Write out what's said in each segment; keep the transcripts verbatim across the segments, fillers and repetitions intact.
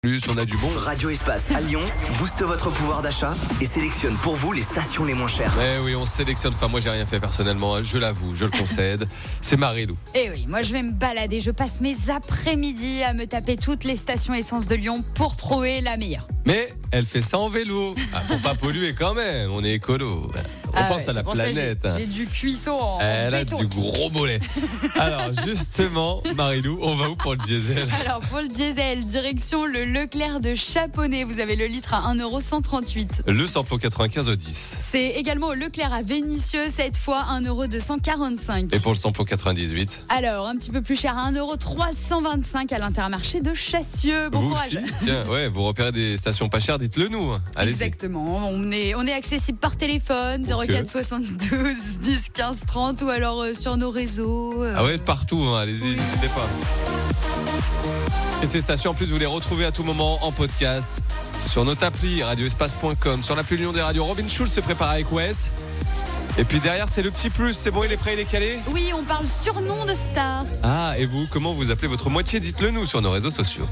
Plus, on a du bon. Radio Espace à Lyon booste votre pouvoir d'achat et sélectionne pour vous les stations les moins chères. Eh oui, on sélectionne. Enfin, moi, j'ai rien fait personnellement. Je l'avoue, je le concède. C'est Marie-Lou. Eh oui, moi, je vais me balader. Je passe mes après-midi à me taper toutes les stations essence de Lyon pour trouver la meilleure. Mais elle fait ça en vélo. Ah, pour pas polluer quand même. On est écolo. On ah pense ouais, à la planète. J'ai, j'ai du cuisson en Elle béton. a du gros mollet. Alors, justement, Marie-Lou, on va où pour le diesel? Alors, pour le diesel, direction le Leclerc de Chaponnet. Vous avez le litre à un euro cent trente-huit. Le samplon quatre-vingt-quinze au dix. C'est également au Leclerc à Vénissieux, cette fois un euro deux cent quarante-cinq. Et pour le samplon quatre-vingt-dix-huit? Alors, un petit peu plus cher à un euro trois cent vingt-cinq à l'Intermarché de Chassieux. Bon vous courage. aussi Tiens, ouais, vous repérez des stations pas chères, dites-le nous. Allez-y. Exactement. On est, on est accessible par téléphone, zéro quatre soixante-douze dix quinze trente, ou alors euh, sur nos réseaux. Euh... Ah ouais, partout, hein. Allez-y, oui. n'hésitez pas. Et ces stations, en plus, vous les retrouvez à tout moment en podcast sur notre appli radio espace point com, sur l'appli Lyon des radios. Robin Schulz se prépare avec Wes. Et puis derrière, c'est le petit plus. C'est bon, il est prêt, il est calé? Oui, on parle surnom de star. Ah, et vous, comment vous appelez votre moitié? Dites-le nous sur nos réseaux sociaux.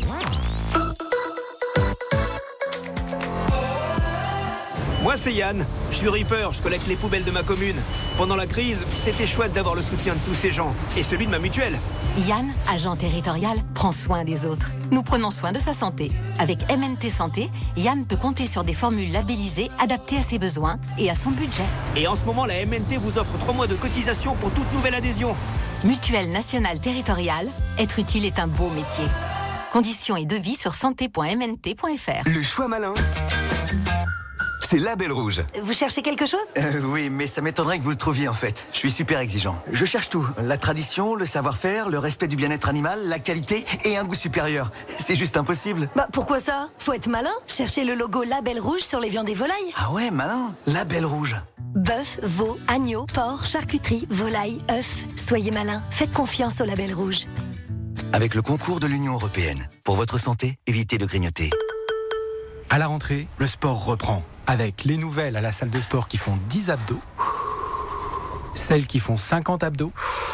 Moi c'est Yann, je suis Reaper, je collecte les poubelles de ma commune. Pendant la crise, c'était chouette d'avoir le soutien de tous ces gens et celui de ma mutuelle. Yann, agent territorial, prend soin des autres. Nous prenons soin de sa santé. Avec M N T Santé, Yann peut compter sur des formules labellisées adaptées à ses besoins et à son budget. Et en ce moment, la M N T vous offre trois mois de cotisation pour toute nouvelle adhésion. Mutuelle nationale territoriale, être utile est un beau métier. Conditions et devis sur santé point m n t point f r. Le choix malin, c'est Label Rouge. Vous cherchez quelque chose ? Euh, oui, mais ça m'étonnerait que vous le trouviez en fait. Je suis super exigeant. Je cherche tout. La tradition, le savoir-faire, le respect du bien-être animal, la qualité et un goût supérieur. C'est juste impossible. Bah pourquoi ça ? Faut être malin. Cherchez le logo Label Rouge sur les viandes et volailles. Ah ouais, malin. Label Rouge. Bœuf, veau, agneau, porc, charcuterie, volaille, œufs. Soyez malin. Faites confiance au Label Rouge. Avec le concours de l'Union européenne. Pour votre santé, évitez de grignoter. À la rentrée, le sport reprend. Avec les nouvelles à la salle de sport qui font dix abdos, celles qui font cinquante abdos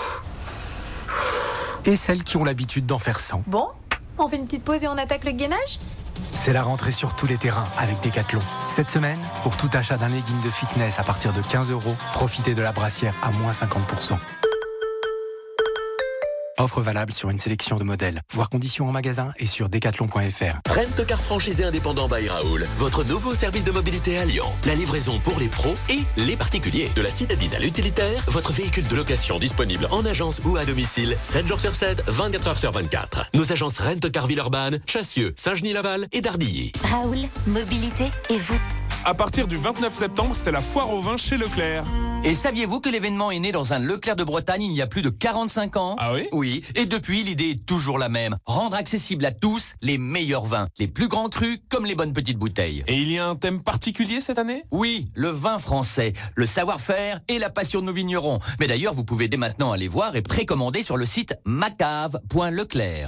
et celles qui ont l'habitude d'en faire cent. Bon, on fait une petite pause et on attaque le gainage ? C'est la rentrée sur tous les terrains avec Decathlon. Cette semaine, pour tout achat d'un legging de fitness à partir de quinze euros, profitez de la brassière à moins cinquante pour cent. Offre valable sur une sélection de modèles. Voir conditions en magasin et sur decathlon point f r. Rent-car franchisé indépendant by Raoul. Votre nouveau service de mobilité à Lyon. La livraison pour les pros et les particuliers. De la citadine à l'utilitaire, votre véhicule de location disponible en agence ou à domicile, sept jours sur sept, vingt-quatre heures sur vingt-quatre. Nos agences Rent-car Villeurbanne, Chassieux, Saint-Genis-Laval et Dardilly. Raoul, mobilité et vous. À partir du vingt-neuf septembre, c'est la foire au vin chez Leclerc. Et saviez-vous que l'événement est né dans un Leclerc de Bretagne il y a plus de quarante-cinq ans? Ah oui? Oui, et depuis, l'idée est toujours la même. Rendre accessible à tous les meilleurs vins. Les plus grands crus comme les bonnes petites bouteilles. Et il y a un thème particulier cette année? Oui, le vin français, le savoir-faire et la passion de nos vignerons. Mais d'ailleurs, vous pouvez dès maintenant aller voir et précommander sur le site macave point leclerc.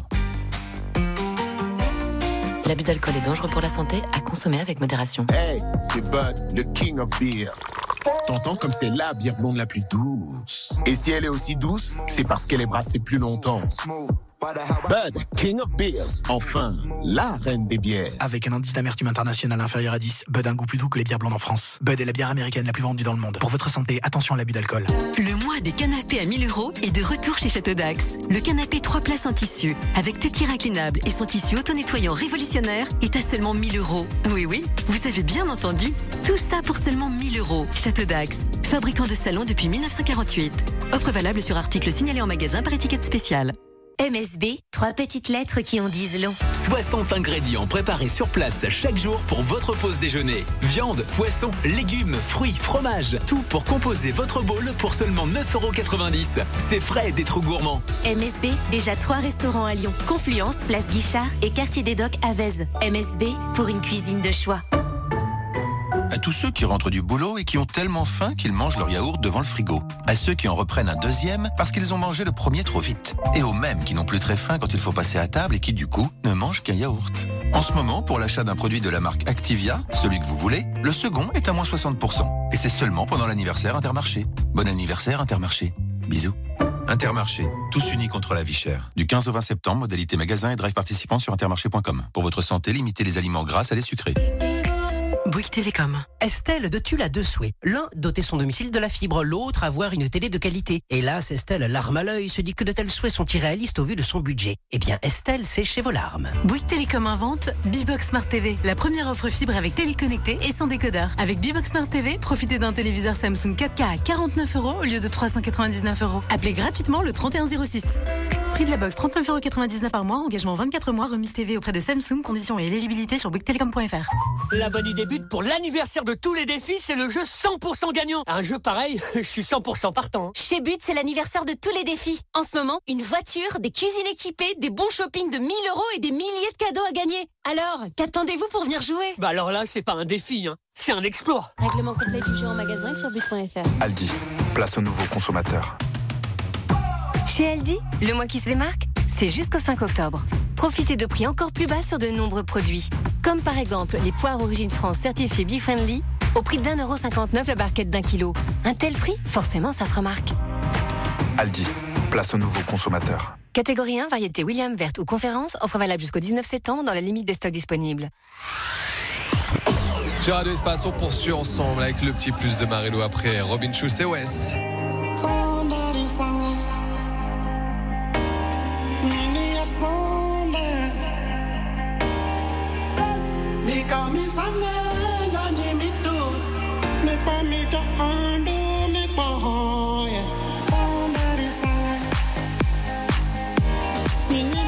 L'abus d'alcool est dangereux pour la santé, à consommer avec modération. Hey, c'est Bud, le King of Beers. T'entends comme c'est la bière blonde la plus douce. Et si elle est aussi douce, c'est parce qu'elle est brassée plus longtemps. Bud, King of Beers. Enfin, la reine des bières. Avec un indice d'amertume international inférieur à dix, Bud a un goût plus doux que les bières blondes en France. Bud est la bière américaine la plus vendue dans le monde. Pour votre santé, attention à l'abus d'alcool. Le mois des canapés à mille euros est de retour chez Château d'Ax. Le canapé trois places en tissu, avec tétire inclinable et son tissu auto-nettoyant révolutionnaire, est à seulement mille euros. Oui, oui, vous avez bien entendu. Tout ça pour seulement mille euros. Château d'Ax, fabricant de salons depuis mille neuf cent quarante-huit. Offre valable sur article signalé en magasin par étiquette spéciale. M S B, trois petites lettres qui en disent long. soixante ingrédients préparés sur place chaque jour pour votre pause déjeuner. Viande, poisson, légumes, fruits, fromage. Tout pour composer votre bowl pour seulement neuf euros quatre-vingt-dix. C'est frais d'être gourmand. M S B, déjà trois restaurants à Lyon. Confluence, Place Guichard et Quartier des Docks à Vèze. M S B, pour une cuisine de choix. À tous ceux qui rentrent du boulot et qui ont tellement faim qu'ils mangent leur yaourt devant le frigo. À ceux qui en reprennent un deuxième parce qu'ils ont mangé le premier trop vite. Et aux mêmes qui n'ont plus très faim quand il faut passer à table et qui, du coup, ne mangent qu'un yaourt. En ce moment, pour l'achat d'un produit de la marque Activia, celui que vous voulez, le second est à moins soixante pour cent. Et c'est seulement pendant l'anniversaire Intermarché. Bon anniversaire Intermarché. Bisous. Intermarché, tous unis contre la vie chère. Du quinze au vingt septembre, modalité magasin et drive participant sur intermarché point com. Pour votre santé, limitez les aliments gras à les sucrés. Bouygues Télécom. Estelle de Tulle a deux souhaits. L'un, doter son domicile de la fibre. L'autre, avoir une télé de qualité. Hélas, Estelle, larme à l'œil, se dit que de tels souhaits sont irréalistes au vu de son budget. Eh bien, Estelle, c'est chez vos larmes. Bouygues Télécom invente B-Box Smart T V. La première offre fibre avec télé connectée et sans décodeur. Avec B-Box Smart T V, profitez d'un téléviseur Samsung quatre K à quarante-neuf euros au lieu de trois cent quatre-vingt-dix-neuf euros. Appelez gratuitement le trente et un zéro six. Prix de la box trente-neuf euros quatre-vingt-dix-neuf par mois. Engagement vingt-quatre mois. Remise T V auprès de Samsung. Conditions et éligibilité sur bouygues télécom point f r. La bonne idée débute pour l'anniversaire de tous les défis, c'est le jeu cent pour cent gagnant. Un jeu pareil, je suis cent pour cent partant. Chez But, c'est l'anniversaire de tous les défis. En ce moment, une voiture, des cuisines équipées, des bons shopping de mille euros et des milliers de cadeaux à gagner. Alors, qu'attendez-vous pour venir jouer? Bah alors là, c'est pas un défi, hein. C'est un exploit. Règlement complet du jeu en magasin et sur but point f r. Aldi, place aux nouveaux consommateurs. Chez Aldi, le mois qui se démarque, c'est jusqu'au cinq octobre. Profitez de prix encore plus bas sur de nombreux produits. Comme par exemple les poires Origine France certifiées Bee-Friendly au prix d'un euro cinquante-neuf la barquette d'un kilo. Un tel prix, forcément, ça se remarque. Aldi, place aux nouveaux consommateurs. Catégorie un, variété William verte ou conférence, offre valable jusqu'au dix-neuf septembre dans la limite des stocks disponibles. Sur Radio Espace, on poursuit ensemble avec le petit plus de Marilou après Robin Schulz et Wes. Somebody sang it.